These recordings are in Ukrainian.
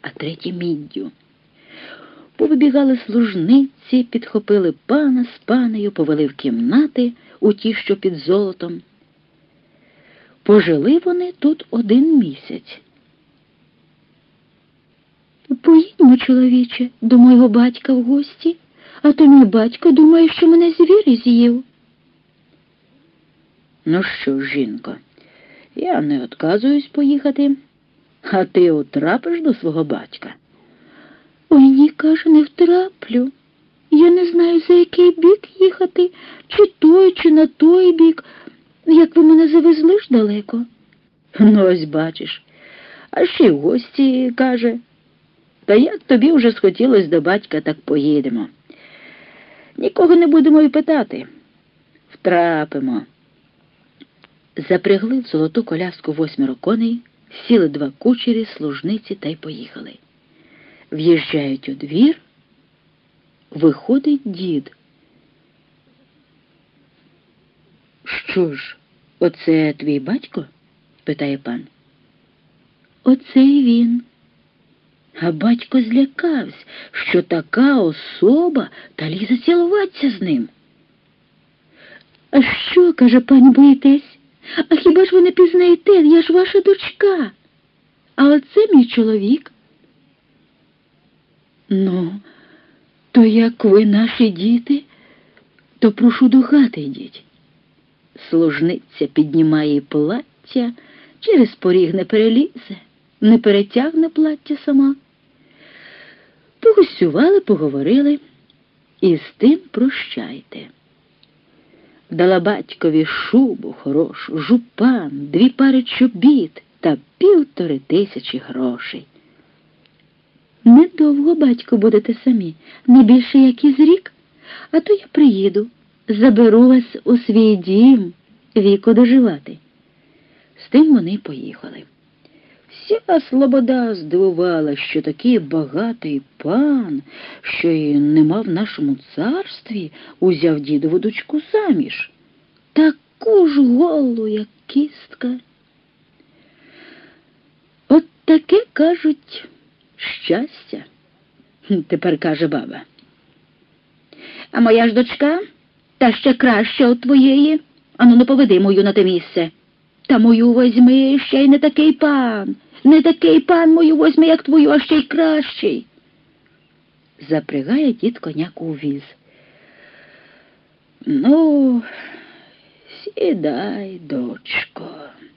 а треті міддю. Повибігали служниці, підхопили пана з панею, повели в кімнати, у ті, що під золотом. Пожили вони тут 1 місяць. «Поїдьмо, чоловіче, до мого батька в гості, а то мій батько думає, що мене звір з'їв». «Ну що ж, жінко, я не відказуюсь поїхати, а ти утрапиш до свого батька». «Ой, ні, каже, не втраплю. Я не знаю, за який бік їхати, чи той, чи на той бік, як ви мене завезли ж далеко». «Ну, ось бачиш, а ще й в гості, каже. Та як тобі вже схотілось до батька, так поїдемо. Нікого не будемо й питати. Втрапимо». Запрягли в золоту коляску 8 коней, сіли 2 кучері, служниці та й поїхали. В'їжджають у двір, виходить дід. «Що ж, оце твій батько?» – питає пан. «Оце й він». А батько злякався, що така особа, та лізе цілуватися з ним. «А що, – каже, – пані, боїтесь? А хіба ж ви не пізнаєте, я ж ваша дочка, а оце мій чоловік». «Ну, то як ви наші діти, то прошу до хати йдіть». Служниця піднімає плаття, через поріг не перелізе, не перетягне плаття сама. Погостювали, поговорили, і з тим прощайте. Дала батькові шубу хорошу, жупан, 2 пари чобіт та 1500 грошей. «Недовго, батько, будете самі, не більше як із рік, а то я приїду, заберу вас у свій дім, віку доживати». З тим вони й поїхали. Вся слобода здивувала, що такий багатий пан, що й нема в нашому царстві, узяв дідову дочку заміж. Таку ж голу, як кістка. От таке, кажуть, щастя. Тепер каже баба: «А моя ж дочка, та ще краща от твоєї. Ану, не поведи мою на те місце. Та мою возьми, ще й не такий пан. Не такий пан мою возьми, як твою, а ще й кращий». Запрягає дід коняку у віз. «Ну, сідай, дочко».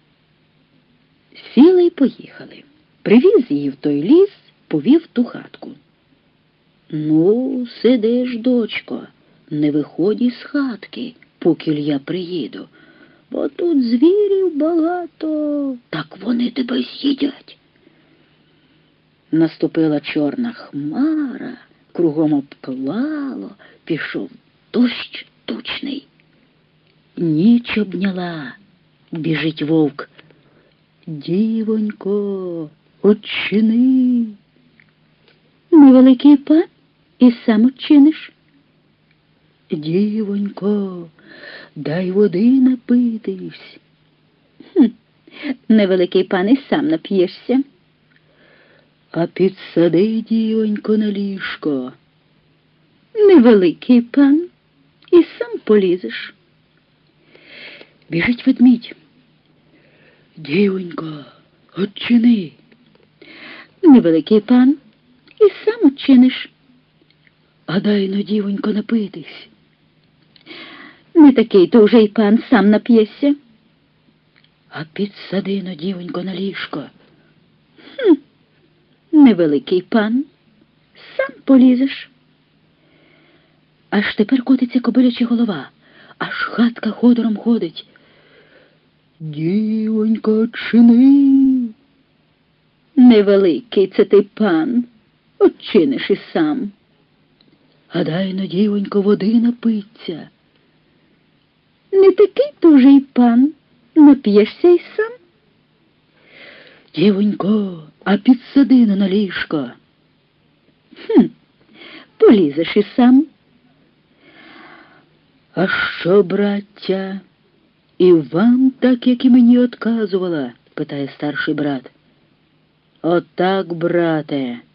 Сіли й поїхали. Привіз її в той ліс, повів в ту хатку. «Ну, сидиш, дочко, не виходь із хатки, поки я приїду, бо тут звірів багато, так вони тебе з'їдять». Наступила чорна хмара, кругом обклало, пішов дощ тучний. Ніч обняла, біжить вовк: «Дівонько, очини». «Невеликий пан, і сам очиниш». «Дівонько, дай води напитись». «Невеликий пан, і сам нап'єшся». «А підсади, дівонько, на ліжко». «Невеликий пан, і сам полізеш». Біжить ведмідь: «Дівонько, очини». «Невеликий пан, і сам очиниш». «А дай но, дівонько, напитись». «Не такий то вже й пан, сам нап'єшся». «А підсади но, дівонько, на ліжко». «Невеликий пан, сам полізеш». Аж тепер котиться кобиляча голова, аж хатка ходором ходить. «Дівонько, очини». «Невеликий це ти пан, очиниш і сам». «А дай но, дівонько, води напиться». «Не такий то вже й пан, нап'єшся й сам». «Дівонько, а підсади на ліжко». «Полізеш і сам». «А що, браття, і вам так, як і мені одказувала?» – питає старший брат. Отак, брате,